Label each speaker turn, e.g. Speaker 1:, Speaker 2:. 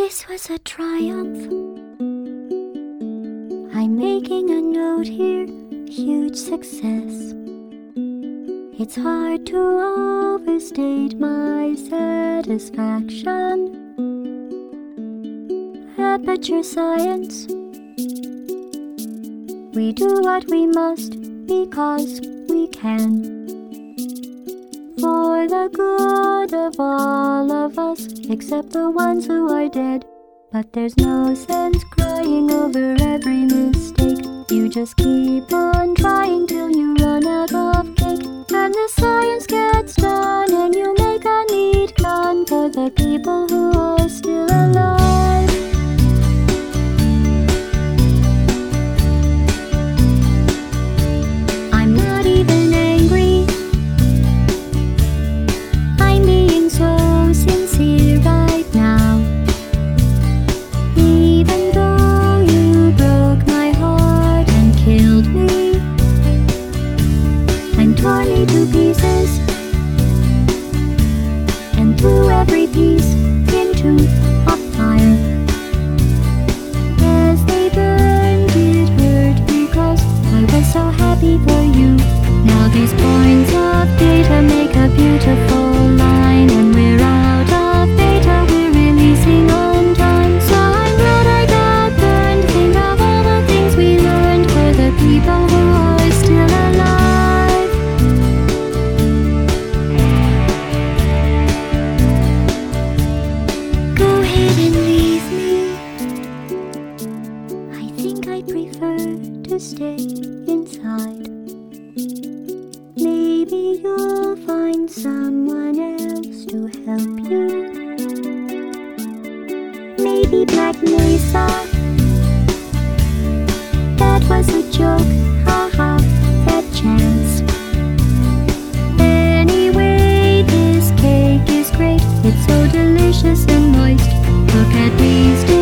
Speaker 1: This was a triumph. I'm making a note here, huge success. It's hard to overstate my satisfaction. Aperture science. We do what we must because we can. For the good of all of us, except the ones who are dead. But there's no sense crying over every mistake. You just keep on trying till you run out of cake. And the science gets done and you make a neat gun for the people who are still alive. I'm not even angry. I'm being so sincere right now. Even though you broke my heart and killed me and tore me to pieces and threw every piece into a fire. As they burned, it hurt because I was so happy for you. Now these points of data make a beautiful line, and we're out of data, we're releasing on time. So I'm glad I got burned. Think of all the things we learned for the people who are still alive. Go ahead and leave me. I think I prefer to stay inside. Maybe you'll find someone else to help you. Maybe Black Mesa. That was a joke, haha, that chance. Anyway, this cake is great. It's so delicious and moist. Look at these